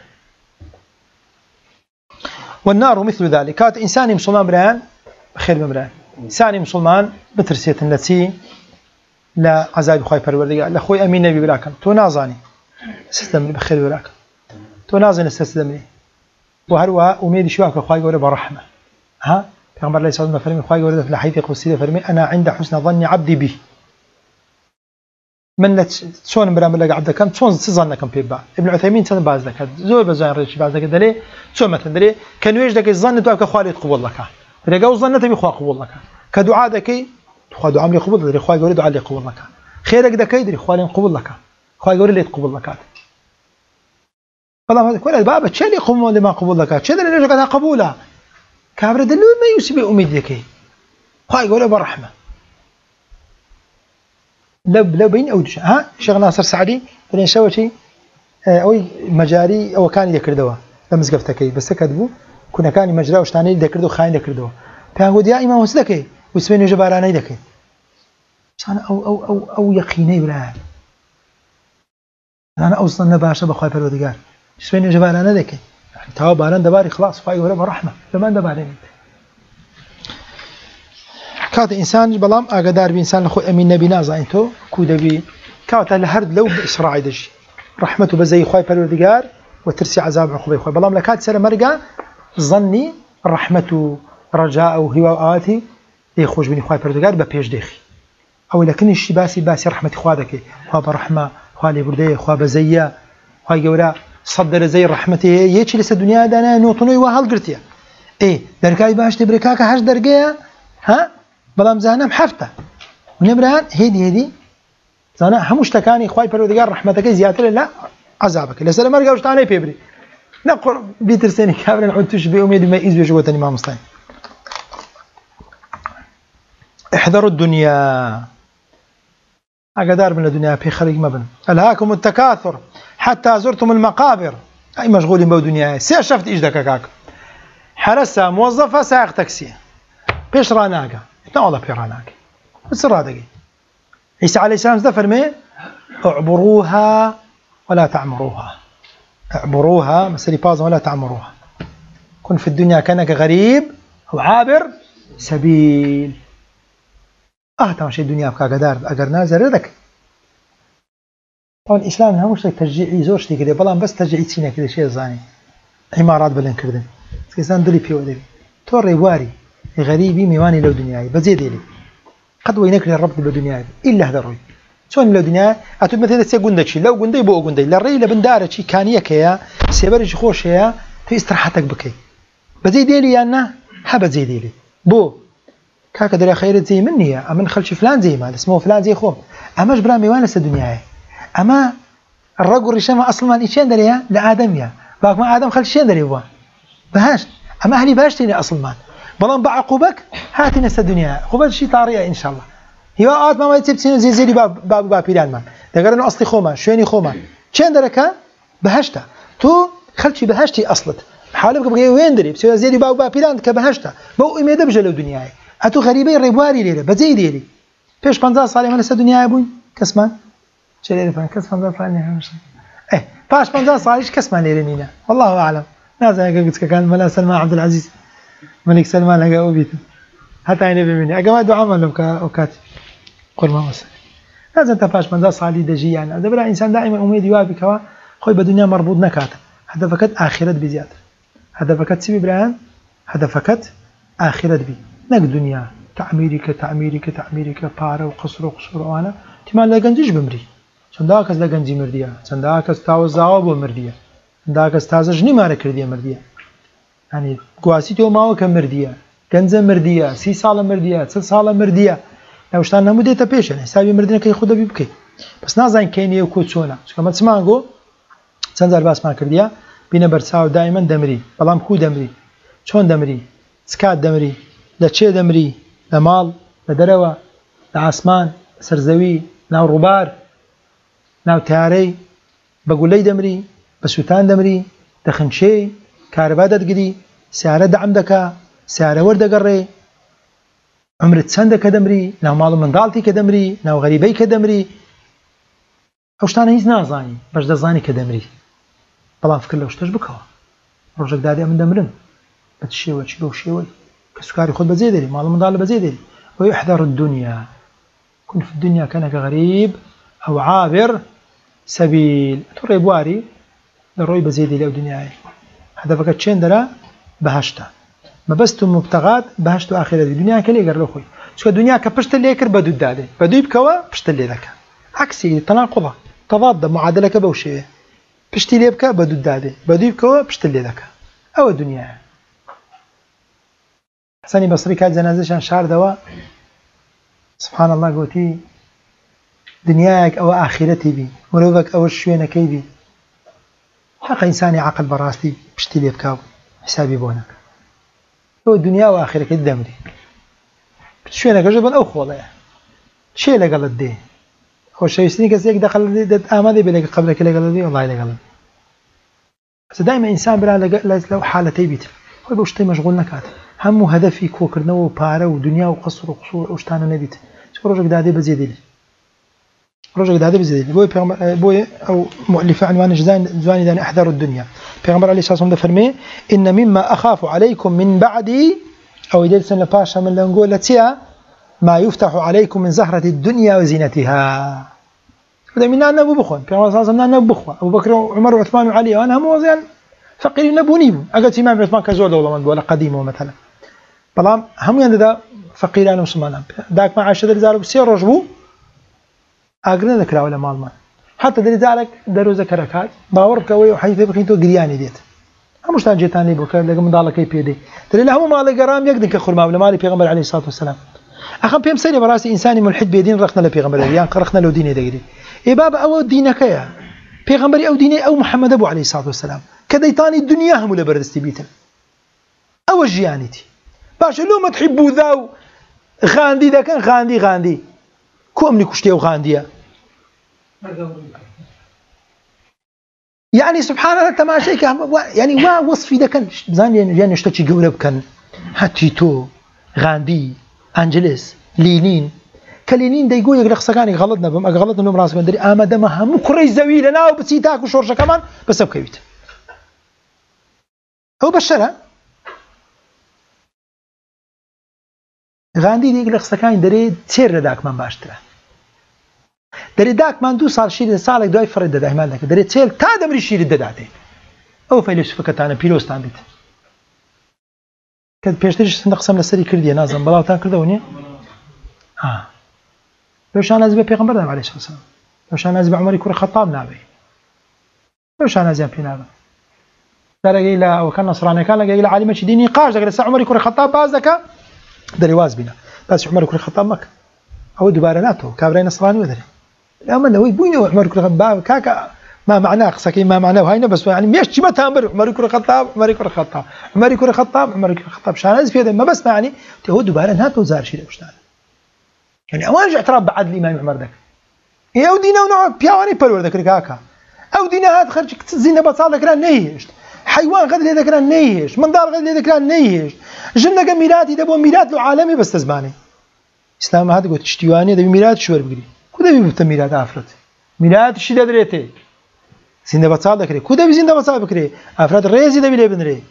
والنار مثل ذلك كانت انسان مسلمان بران خير بمران انسان مسلمان بترسيت التي لا عذاب خوي پروردگار لا خوي امين نبي براك تو نازاني استسلم بخير براك تو نازن استسلمني وهروا اميد شواك خوي غير برحمه ها پیغمبر علیه السلام فرمی خواهی ورده في الحديث القدسي فرمی انا عند حسن ظن عبدي به من شلون برام لك عبد كم شلون تظن كم بيبا ابن عثيمين كان باز لك زور بزان ريش باز لك دلي شو مثلا دلي كان يوجد لك الظن تو كخالد قبول لك رجعوا ظنته بيخوا قبول لك كدعاء ذكي خوا دعاء لي قبول دري خوا يقول دعاء لي قبول لك خيرك ذكي دري خوا لي قبول لك خوا يقول لي قبول لك والله كل باب تشلي قبول لما قبول لك شد اللي لك قبوله كابر دلو ما يسبي اميد ذكي خوا يقول برحمه لو لو بين او دش ها شيخ ناصر سعدي اللي سوى شيء او مجاري او كان يكردوا لمس قفتكي بس كذبوا كنا كان مجرى وشتاني ذكردوا خاين ذكردوا فقال يا امام وسلكي وسبين جباراني ذكي انا او او او او يقيني ولا انا اوصلنا باشا بخاي فروديغار سبين جباراني ذكي يعني تو باران دباري خلاص فاي ولا برحمه لما دبارين كات إنسان بلام أقدار بإنسان لخو أمين نبي نازع تو كودا بي كات لهرد لو بإسراع دج رحمته بزي خوي بالودجار وترسي عذاب عقبي خوي بلام لكات سر مرجع ظني رحمته رجاء وهواءاتي يخرج بني خوي بالودجار ببيج دخي أو لكن الشي باسي باسي رحمة خوادك خوا برحمة خوالي بردي خوا بزيا خوا جورا صدر زي رحمته يجي لسه الدنيا دانا نوطنوي وهال قرتيا إيه دركاي باش تبركاك هاش درجة ها بلام زانم حفته ونبرهان هيدي هيدي زانا هموش تكاني خواي پروردگار رحمتك زيادة لا عذابك لسه لما رجعوش تاني بيبري نقر بيترسيني كابرن عدتش بأميد ما إيز بيجوتني ما مستعين احذروا الدنيا أقدار من الدنيا في خريج مبن ألهاكم التكاثر حتى زرتم المقابر أي مشغولين بالدنيا سير شفت إيش دكاكاك حرسة موظفة سائق تاكسي بيش راناقة لا والله بيراناك بس رادقي عيسى عليه السلام فرمي اعبروها ولا تعمروها اعبروها مسألة باظة ولا تعمروها كن في الدنيا كأنك غريب أو عابر سبيل اه طبعا شيء الدنيا بكا قدار أقر نازل ردك طبعا الإسلام هم مش ترجيعي زور شيء كده بلان بس ترجيعي تسينا كده شيء زاني عمارات بلن كردن الإنسان دولي بيو دولي توري واري غريبي ميواني لو دنياي بزيد لي قد وينك الرب بدنياي الا هذا الروي شلون لو دنيا اتو مثلا سي غوندك شي لو غوندي بو غوندي لا ري لبنداره شي كانيه كيا سيبرج خوش يا في استراحتك بكي بزيد لي انا حب زيد لي بو كاك دري خير زي مني امن خلش فلان زي ما اسمه فلان زي خوم اما جبرا ميوان دنياي اما الرجل رشما اصلا ما ايشين دريا لادم يا باك ما ادم خلش شين دري هو بهاش اما اهلي باشتني اصلا ما بلان بعقوبك هاتي نس الدنيا عقوبة شيء طارئة إن شاء الله هواءات ما ما يتبسين زي زي باب باب باب بيران ما دقرنا أصلي خوما شويني خوما كان دركا بهشتا تو خلشي بهشتي أصلت حالك بقى وين دري بس زي باب باب بيران كبهشتا بو إميدة بجلو دنياي أتو غريبي ريبواري ليلة بزيد ليلة فيش بنزا صالح من نس الدنيا أبوي كسمان شلي فان كسمان بنزا صالح إيه باش بنزا صالح كسمان ليلة نينا والله أعلم نازل قلت كان ملا سلمان عبد العزيز ملك سلمان لقى أوبيته حتى عيني بمني أجمع دعاء ملوك أوكات قل ما وصل لازم تفاش من ذا صالي دجي يعني هذا بلا إنسان دائما أميد يوافي كوا خوي بدنيا مربوط نكات هذا فقط آخرة بزيادة هذا فقط سبي بران هذا فقط آخرة بي نك دنيا تعميرك تعميرك تعميرك بارة وقصر وقصر وأنا تمال لجنجش بمري صنداق از لجنجي مرديا صنداق از تاوز زاوب ومرديا صنداق از تازج نمارة كرديا مرديا يعني قواسيتو ماو كمرديا كنزه مرديا سي سال مرديا ست سال مرديا لو شتان نمودي تا پیش يعني حسابي مردنا كي خدا بيبكي بس نازاين كيني وكو چونا كما تسمعوا سنزر باس ما كرديا بينا برساو دائما دمري بلام كو دمري چون دمري سكات دمري لچه دمري لمال لدروا لعسمان سرزوي ناو روبار ناو تياري بقولي دمري بسوتان دمري دخنشي كاربادت قدي سعر دعم دكا سعر ورد قري عمرت سند كدمري ناو مال من ضالتي كدمري ناو غريبي كدمري اوشتان هيز نازاني باش دزاني كدمري بلا فكر لو شتاش بكوا روجك دادي من دمرن بتشيوي تشيلو شيوي كسكاري خد بزيدري مال من ضال بزيدري ويحذر الدنيا كن في الدنيا كانك غريب او عابر سبيل تري بواري الروي بزيدي لو دنياي هذا فقط شندرا بهشتا ما بس مبتغات بهشتو آخرة الدنيا كلي قال له خوي شو الدنيا كبشت اللي يكر بدو داده بدو يبكوا بشت اللي ذاك عكسي تناقضة تضاد معادلة بوشية بشتي ليبك بدو الدادي بدو يبكوا بشتي ليبك أو الدنيا حسني بصري كانت جنازة شهر دواء سبحان الله قوتي دنياك أو آخرتي بي ولوك أو الشوينة كيبي حق إنساني عقل براستي بشتي ليبك حسابي بونك هو الدنيا وآخرك الدمري شوينة كجبن أو خوضة شيء لقلت دي خوش يستني كسيك دخل دت آمادي بلك قبلك لقلت دي والله لقلت بس دائما إنسان بلا لو حالتي بيت هو بوشتي مشغول نكات هم هدفي كوكرنا وبارة ودنيا وقصر وقصور وشتانا نبيت شو رجع دادي بزيد لي رجع دادي بزيد لي بوي بوي أو مؤلف عنوان جزان زواني داني أحذر الدنيا پیغمبر عليه الصلاة والسلام فرمي إن مما أخاف عليكم من بعدي أو يدل سنة باشا من لنقول لتيا ما يفتح عليكم من زهرة الدنيا وزينتها هذا من أنا أبو بخون في الله صلى الله أبو بخون أبو بكر وعمر وعثمان وعلي وأنا هم وزين فقيرين نبونيبو أقل إمام عثمان كزول والله من ولا قديمه مثلا بلام هم يندى فقيران وسلمان ذاك ما عاش درزار بسير رجبو أقرن ذكره ولا مال ما حتى درزارك دروز كركات باورك كوي وحيث بخيتو قرياني ديت همش تان جيتاني بوكر لقى من ضالك يبيدي ترى له هم مال قرام يقدن كخرما ولا مال پیغمبر عليه الصلاة والسلام أخم بيم سيري براسي إنساني ملحد بيدين رخنا لبيغمبر يعني قرخنا له ديني دقيقي إيه بابا أو دينك يا بيغمبري أو ديني أو محمد أبو عليه الصلاة والسلام كديتاني الدنيا هم ولا بردستي بيتن أو جيانتي باش لو ما تحبوا ذاو غاندي ذا كان غاندي غاندي كو أمني كشتي وغاندية يعني سبحان الله تماشيك يعني وا وصفي ذا كان زان يعني اشتكي قولب كان هاتيتو غاندي أنجلس لينين كلينين دا يقول يقول سكاني غلطنا بهم غلطنا بهم راس بندري أما دمها مكري زويلة ناو بسيتاك وشورشة كمان بس بكيت هو بشرها غاندي يقول سكاني دري تير داك من باشتره دري داك من دو صار شيء صالك داي فرد ده احمال لك دري تير تا دمري شيء دداته او فيلسوف كتانا بيلوس عندت كد بيشتريش صندوق سمنه سري كردي نازم بلاوتان كردوني ها لوش انا زي پیغمبر عليه الصلاه والسلام لوش انا زي عمر يكون خطاب نابي لوش انا زي بينابا درجه الى وكان نصراني كان الى عالم ديني قاش دغ عمر يكون خطاب بازك دري واز بنا بس عمر يكون خطاب مك او دبارناته كابرين نصراني ودري اما لو يبوني عمر يكون خطاب كاكا ما معناه قصكي ما معناه هاينا بس يعني مش ما تامر عمر يكون خطاب عمر يكون خطاب عمر يكون خطاب عمر يكون خطاب شان في هذا ما بس يعني هو دبارناته زار شيء وش يعني أوان اعتراف بعد الإمام عمر ذاك يا ودينا ونوع بياوني بلور ذاك ركاكا أو دينا هاد خرجك تزين بطال ذاك نيهش حيوان غد ذاك نيهش منظار غد ذاك نيهش جنة ميلادي دبوا ميلاد له عالمي بس تزماني إسلام هذا قلت اشتيواني دبي ميلاد شور بقري كده بيبت ميلاد أفراد ميلاد شيء دريته زين بطال ذاك كده بزين بطال بكري أفراد رئيسي دبي لبن ري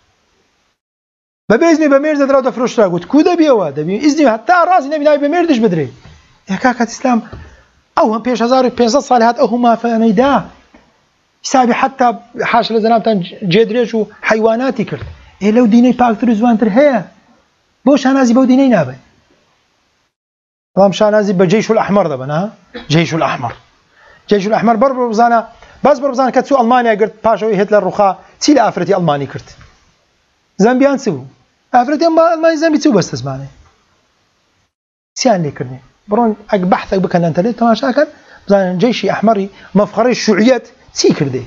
ببيزني بميرد درا دفروش را قلت كودا بيوا دبي إذني حتى راسي نبي نبي بميردش بدري يا كاكا إسلام أو هم بيش هزار بيش صالحات أو هما فنيدا حسابي حتى حاش لزنام تان جدريش وحيواناتي كرت إيه لو ديني باكتر زوان تر هي بوش أنا زي بو ديني نابي طبعا مش أنا زي بجيش الأحمر ده بنا جيش الأحمر جيش الأحمر بربر بزانا بس بربر بزانا كتسو ألمانيا قرت باشوي هتلر رخاء تيل أفرتي ألماني كرت زنبيان سو أفرتي ما زنبي تسو بس تسمعني سيان لي كرني برون بحثك بكن أنت ليه تماشى كان بزان جيشي أحمري مفخري الشيوعيات سي كردي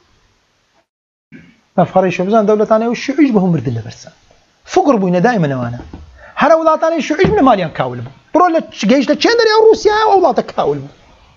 مفخري الشيوعيات بزان دولة ثانية والشيوعية بهم مرد الله برسان فقر بوينا دائما نوانا هلا ولا ثانية الشيوعية من ماليان كاولبو برون لجيش لتشندري أو روسيا أو ولا تكاولبو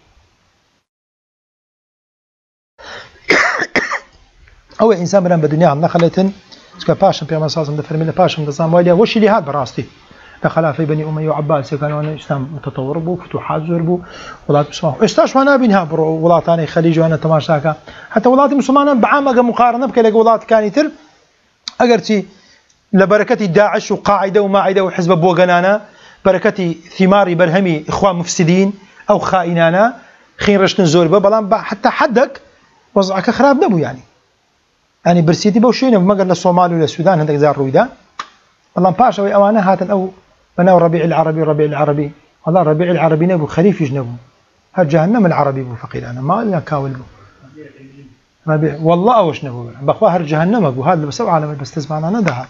أو إنسان بدنا بدنيا عم نخلتن سكوا باشم في مساس من فرمي باشم نظام وايد وش اللي هاد براستي دخل في بني أمية وعباس كانوا الإسلام متطور بو فتوحات زور بو ولات مسلمان استاش وانا بينها برو ولات ثاني خليج وانا تماشاكا حتى ولات مسلمان بعامة مقارنة بكل ولات كان يتر أجرتي لبركة داعش وقاعدة وماعدة وحزب بوغنانا بركة ثمار برهمي إخوان مفسدين أو خائنانا خين رشتن زور بلان حتى حدك وضعك خراب نبو يعني يعني برسيتي بوشينا ما قال للصومال ولا السودان هذاك زار رويدا والله باشا وي أوانه هاتن أو بناو ربيع العربي ربيع العربي والله ربيع العربي نبو خليفي جنبو هالجهنم العربي بو فقير أنا ما لنا كاول بو ربيع والله أوش نبو بخوا هالجهنم أبو هذا بس عالم بس تسمعنا أنا ده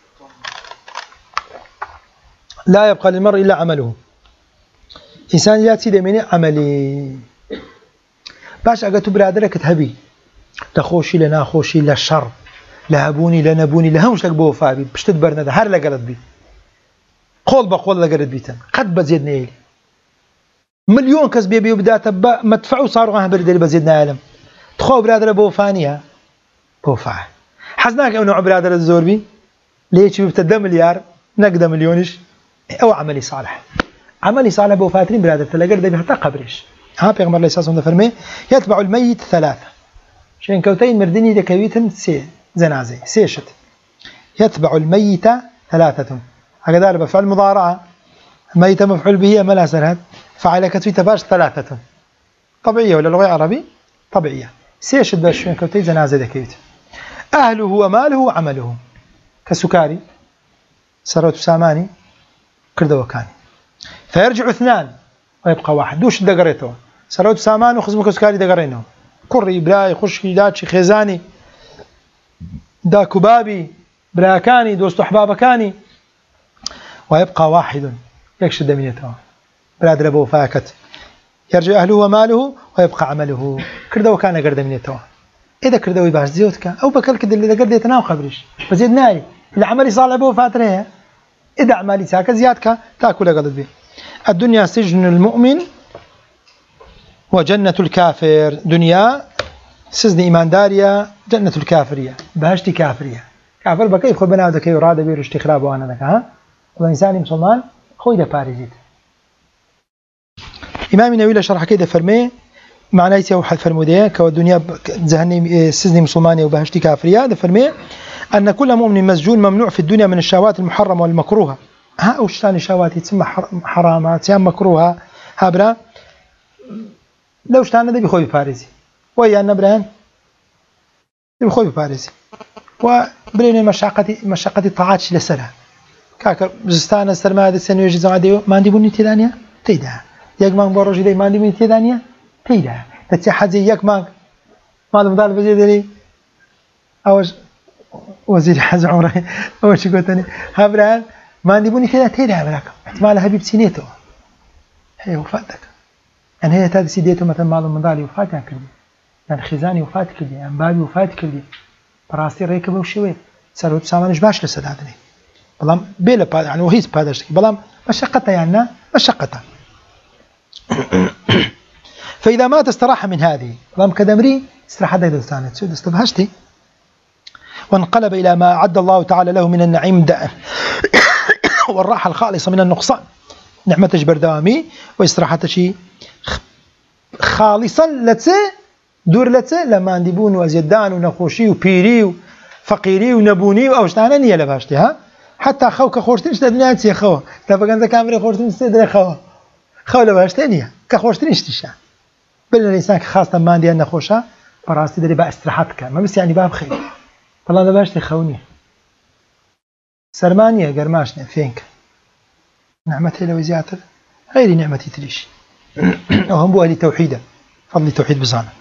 لا يبقى للمرء إلا عمله إنسان ياتي دميني عملي باش أقتو برادرك تهبي لخوشي لنا خوشي للشر لهبوني لنبوني لهمش لك بوفا بي بشتت برنده هر لقرد بي قول بقول لقرد بيتن قد بزيدنا إلي مليون كس بيبي وبدأت مدفعوا صاروا غاه بردري بزيدنا عالم تخو برادر بوفانيها بوفا حزناك أنه عبرادر الزور بي ليش بيبتدى مليار نقدر مليونش أو عملي صالح عملي صالح بوفاترين برادر تلقرد بي حتى قبرش ها بيغمر الله يساسون فرمي يتبع الميت ثلاثة شين كوتين مردني دكويتن سي زنازي سيشت يتبع الميت ثلاثة هكذا بفعل مضارعة ميت مفعول به ما لا سرهد فعل كتويت باش ثلاثة طبيعية ولا لغة عربي طبيعية سيشت باش شين كوتين زنازي دكويت أهله وماله وعمله كسكاري سروت ساماني كرد وكاني فيرجع اثنان ويبقى واحد دوش دقريته سروت سامان وخزمك كسكاري دقرينه كوري براي خشكي داتشي خيزاني دا كبابي براكاني دوست أحبابكاني ويبقى واحد يكشد دميته براد ربو فاكت يرجع أهله وماله ويبقى عمله كردو كان قرد دميته إذا كردو يباش زيوتك أو بكلك اللي إذا قرديتنا وخبرش بزيد ناري العملي صالح بو فاتره إذا عملي ساك زيادك تأكل قدد به الدنيا سجن المؤمن وجنة الكافر دنيا سجن إيمان داريا جنة الكافرية بهشتي كافرية كافر بكيف خو بناو دكي وراد بيرو اشتخراب وانا دك ها والإنسان مسلمان خوي ده باريزيت إمام نووي شرح كده فرمي معناه يسوي حد فرموديه كالدنيا جهنم سجن مسلمانية وبهشتي كافرية ده فرمي أن كل مؤمن مسجون ممنوع في الدنيا من الشهوات المحرمة والمكروهة ها أوش ثاني شهوات تسمى حرامات تسمى مكروهة هابرا لو اشتانا ده بيخوي باريزي ويا نبران بيخوي باريزي وبرين مشاقة مشاقة الطاعات لسرها كاك زستان السرما هذا السنة يجي زعدي ما عندي بني تدانية تيدا ياك مان بروج دي ما عندي بني تدانية تيدا تتحد زي ياك مان ما له مدار بزيد لي أوش وزير حز عمره أوش قلتني هبران ما عندي بني تدا تيدا هبراك احتمال حبيب سينيته هي وفاتك أنا هي تاد سيديته مثلا ما له مدار وفاتك كذي يعني خزاني وفاتك كذي يعني بابي وفاتك كذي براسي ريكب وشوي سروت سامانش باش لسدادني بلام بيلا بعد يعني وهيس بعدش بلام مشقته يعني مشقته فإذا مات استراح من هذه بلام كدمري استراح هذا الثاني تسود استبهشتي وانقلب إلى ما أعد الله تعالى له من النعيم دائم والراحة الخالصة من النقصان نعمة جبر دوامي واستراحة شيء خالصا لتسي دور لتسي لما عندبون وزيدان ونخوشي وبيري وفقيري ونبوني وأوشتانا نية لباشتي ها حتى خوك خوشتنش الدنيا تسي خو لفقان ذا كامري خوشتنش تدري خو خو لباشتي نية كخوشتنش تشا بل الإنسان خاصة ما عندي أن خوشها براستي دري بقى استراحتك ما بس يعني باب خير طلع لباشتي خوني سرمانية قرماشني فينك نعمتي لو زيادة غير نعمتي تريش وهم بو أهل توحيدا فضل توحيد بزانا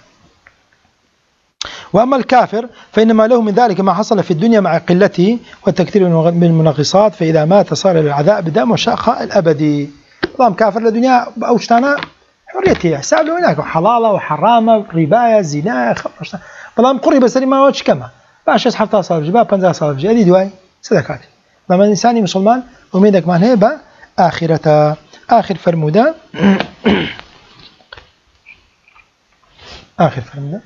وأما الكافر فإنما له من ذلك ما حصل في الدنيا مع قلته والتكثير من المنغصات فإذا مات صار للعذاب بدم وشاقاء الأبدي اللهم كافر للدنيا أوشتانا حريتي حساب له هناك حلالة وحرامة رباية زنا خمرشتان اللهم قرب سري ما وجه كما باش يسحب تصال جباب بنزا صال جي أدي دواي صدقاتي لما الإنسان مسلمان وميدك ما هيبة آخرة آخر فرمودة آخر فرمودة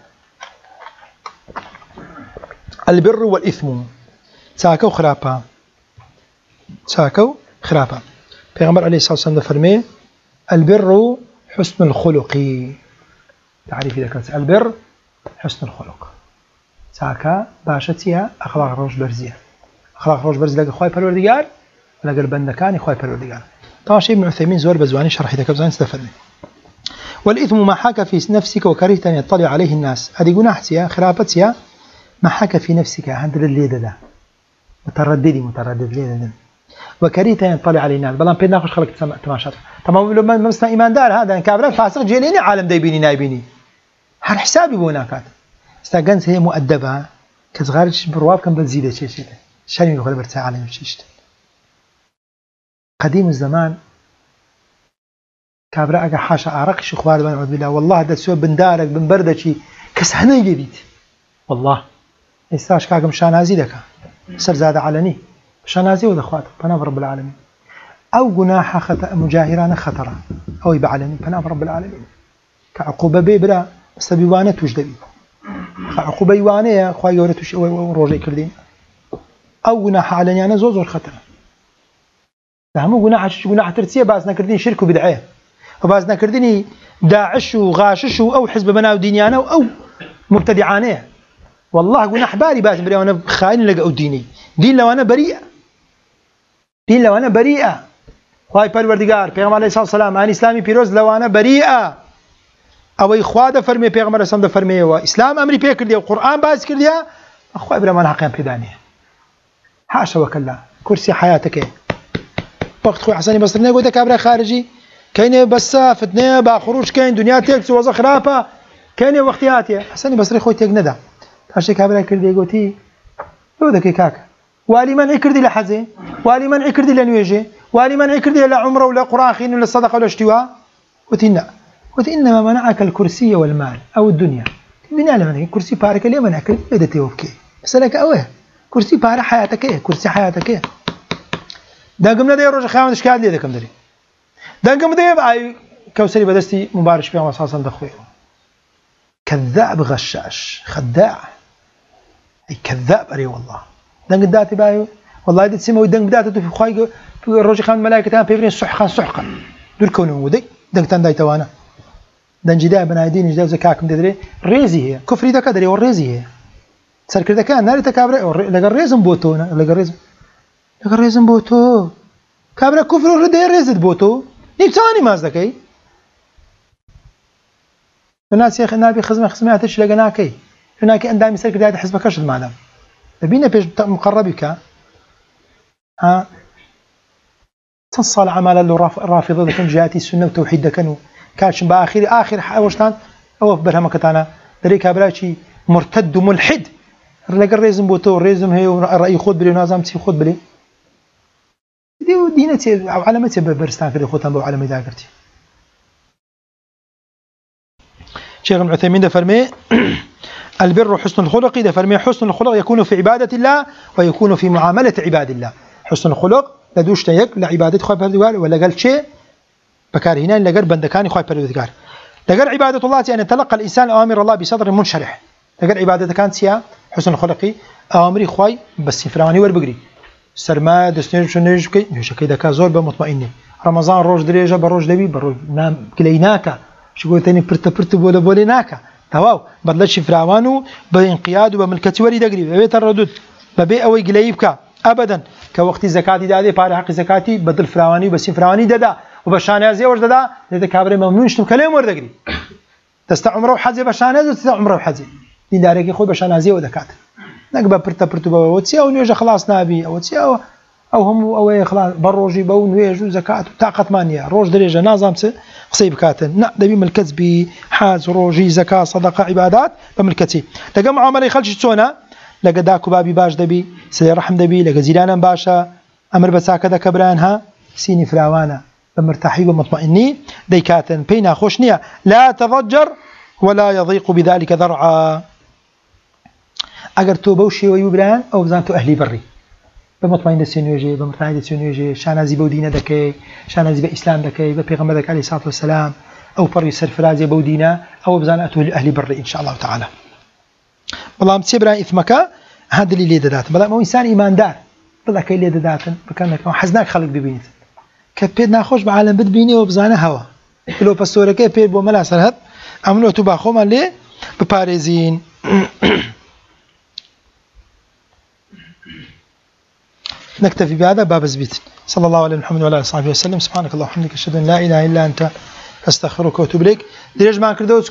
البر والإثم ساكو خرابا ساكو خرابا پیغمبر عليه الصلاة والسلام فرمي البر حسن الخلق تعريف إذا كانت البر حسن الخلق ساكا باشتها أخلاق روش برزية أخلاق روش برزية لقى خواهي پروردگار لقى البندكاني خواهي پروردگار طبعا شيء ابن عثيمين زور بزواني شرح إذا كبزاني استفدني والإثم ما حاك في نفسك وكرهت أن يطلع عليه الناس هذه قناحتها خرابتها ما حك في نفسك هندر الليلة ده مترددي متردد ليلة ده وكرهت أن يطلع علينا بلان بينا خوش خلق تماشات تمام لما مثلا إيمان دار هذا كابرا فاسق جيليني عالم دايبيني نايبيني هر حسابي بوناكات استاجنس هي مؤدبة كصغارش برواب كم بتزيد شيء شيء شريم يقول برتاع عالم شيشت قديم الزمان كابرا أجا حاشا عرقش إخوان بن عبد بالله والله هذا سوى بندارك بنبردشي كسحنا جديد والله إستاش كاكم شانازي دكا سر زاد علني شانازي وذا أخوات بنام رب العالمين أو جناح خطأ مجاهران خطرا أو يبعلني بنام رب العالمين كعقوبة بيبرا بس بيوانة توجدبي كعقوبة يوانة أخوي يورتوش وروجي كردين أو جناح علني أنا زوز الخطر فهموا جناح جناح ترتيه بعضنا كردين شرك وبدعة وبعضنا كرديني داعش وغاشش أو حزب بناء دينيانه أو مبتدعانه والله جناح باري بعض بري وأنا خاين لقى ديني دين لو أنا بريئة دين لو أنا بريئة خواهي پروردگار پیغمبر علیه الصلاة والسلام عن اسلامی پیروز لو أنا بريئة أو إخوة فرمي پیغمبر اسلام ده فرمي وإسلام أمري بيكردي وقرآن باز كردي أخوة إبراهيم أنا حقيقة بدانية حاشا وكلا كرسي حياتك وقت خوي حسني بصرنا قلت كابرا خارجي كاين بس فتنه با خروج كاين دنيا تكس وزا خرافه كاين وقتياتي حسني بصري خوي تيك ندى هاشي كابرا كردي قلتي هو ذاك كاك والي منع كردي لحزه والي منع كردي لنويجه والي منع كردي لعمره ولا قران خين ولا صدقه ولا اشتواء قلتنا قلت انما منعك الكرسي والمال او الدنيا الدنيا لما كرسي بارك لي منعك بدتي وفكي سلك اوه كرسي بار حياتك ايه كرسي حياتك ايه دانقم ندي روج خامد اشكال لي دكم دري دانقم ندي باي كوسري بدستي مبارش بيوم اساسا دخوي كذاب غشاش خداع اي كذاب اري والله دانق داتي باي والله دي تسمو دانق داتي في خوي روج خامد ملائكه بيفرين سحقا سحقا دول كونوا ودي دانق تان داي توانا دنجدا بنادين جدا زكاكم تدري ريزي هي كفري دكا دري وريزي هي سركر دكا ناري تكابر لغا ريزم بوتونا لغا ريزم لغا ريزم بوتو كابر كفر ردي ريزد بوتو نيتاني مازدكي الناس يا اخي نبي خزمه خزماتش لقناكي هناك اندامي سركر داي حسبكش المعلم بينا بيج مقربك ها تصل عمل الرافضه ذكن جاتي السنه وتوحيد دكنو كاش باخر اخر حوشتان او برهمكتانا دري كابراشي مرتد وملحد لقى الريزم بوتو الريزم هي راي خود بلي نظام تي خود بلي دي دينتي او علامتي برستان في خوتان بو علامه ذاكرتي شيخ ابن عثيمين ده فرمي البر حسن الخلق ده فرمي حسن الخلق يكون في عباده الله ويكون في معامله عباد الله حسن الخلق لدوش تيك لعباده خوي بردوار ولا قال شيء بكار هنا لقر بندكاني خوي بردوار لقر عباده الله يعني تلقى الانسان اوامر الله بصدر منشرح لقر عباده كانت سيا حسن خلقي اوامري خوي بس فراني ور بقري سرما دسنيج شنيج كي نشكي دكا زور بمطمئني رمضان روج دريجه بروج دبي بروج نام كليناكا شو قلت اني برت برت بولا بوليناكا تواو بدلش فراوانو بانقياد وبملكتي وري دغري بيت الردود ببي اوي قليبك ابدا كوقت زكاتي دادي بار حق زكاتي بدل فراواني بس فراواني ددا وبشانازي ور ددا ددا كابري ممنون شتم كلام ور دغري تست عمره وحزي بشانازي وتست عمره وحزي دي دارك خو بشانازي ودكات نقبل برت برت بوتسي او نيجا خلاص نابي او تسي او او هم او خلاص بروجي بو نيجو زكاه طاقه مانيه روج درجه نظام قصيب كاتن لا دبي ملكت حاز روجي زكاه صدقه عبادات بملكتي لقى معامله خلش تسونا لقى داكو بابي باش دبي سي رحم دبي لقى زيلانا باشا امر بساكده كبرانها سيني فراوانا بمرتاحي ومطمئني ديكاتن بينا خوشنيه لا تضجر ولا يضيق بذلك ذرعا اگر تو بوشي ويبران او بزانتو اهلي بري بمطمئن السنوجي بمرتاحي السنوجي شانازي بودينه دكي شانازي باسلام دكي ببيغمبر دك عليه الصلاه والسلام او بري سرفرازي بودينه او بزانتو اهلي بري ان شاء الله تعالى والله متسبرا اثمك هذا اللي ليدات بلا مو انسان ايماندار بلا كاي ليدات بكانك حزناك خلق ببينت كبيد ناخوش بعالم بدبيني وبزانه هوا لو باستوركي بيد بو ملا سرهد عملوا تباخو مالي بباريزين نكتفي بهذا باب زبيت صلى الله على محمد وعلى اله وصحبه وسلم سبحانك اللهم وبحمدك اشهد ان لا اله الا انت استغفرك واتوب اليك.